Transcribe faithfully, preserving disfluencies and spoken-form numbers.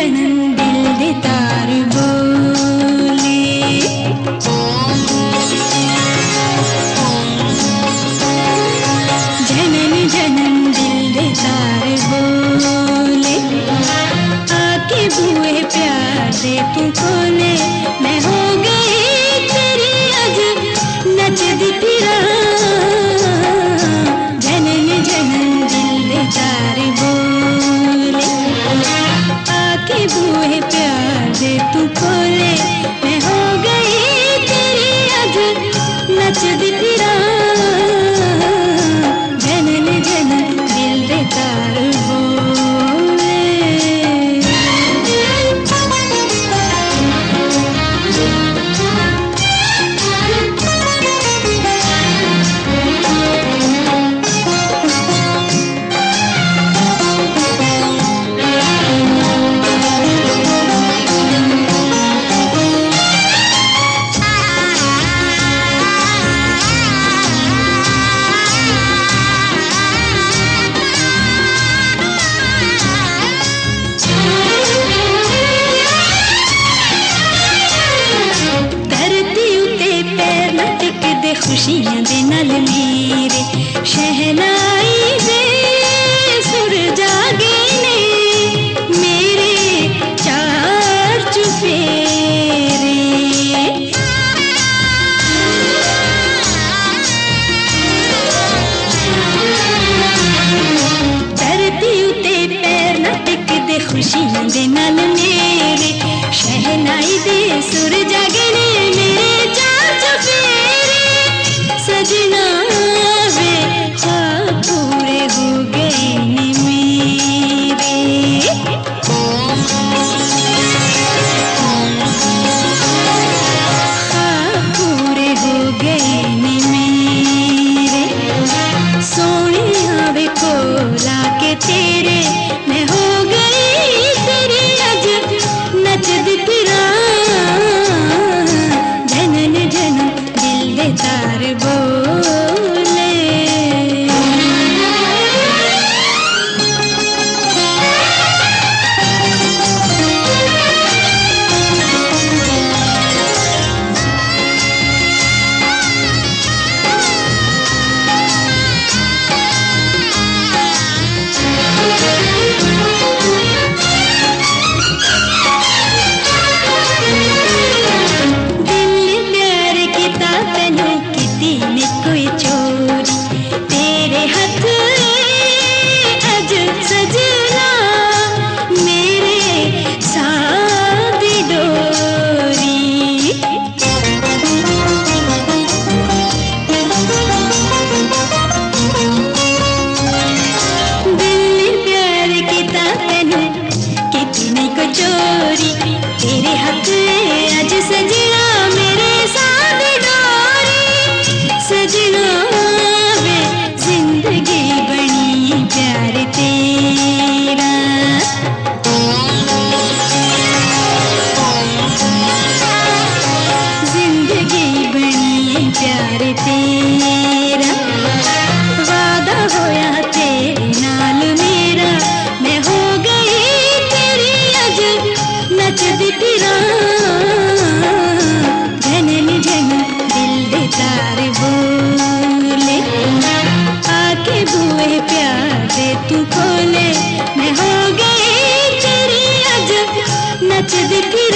जनन दिल दे तार बोले। जनन जनन दिल दे तार बोले, आके बुए प्यार दे तू खोले। मैं हो गई तेरी अज नचदी फिरा, जनन जनन दिल दे तार बोले, आके बुए प्यार दे तू खोले। मैं हो गई तेरी अज नचदी फिरा, जनन जनन दिल दे तार बोले। खुशियां दे नाल मेरे शहनाई दे सुर जागे ने, मेरे चार चुफेरे। धरती उते पैर ना टिकदे खुशियां दे नाल मेरे शहनाई दे सुर जागे ने, मेरे चार चुफेरे। सजना वे ख्वाब पूरे हो गए ने मेरे, ख्वाब पूरे हो गए ने मेरे। सोनिया वे कोला के तेरे, मैं हो गई तेरी अज नचदी फिरा, जनन जनन दिल दे तार बोले। कोई चोरी तेरे हाथ अज सजना, मेरे सादी डोरी। दिल प्यार किता तेनू कितनी को चोरी, तेरे हाथ अज सजना, मेरे सादी डोरी। सजना वे जिंदगी बनी प्यार तेरा, जिंदगी बनी प्यार तेरा। वादा होया तेरे नाल मेरा, मैं हो गई तेरी अज नचदी फिरा, जनन जनन दिल दे तार बोले, आके बुए प्यार दे तू खोले। मैं हो गई तेरी अज नचदी फिरा।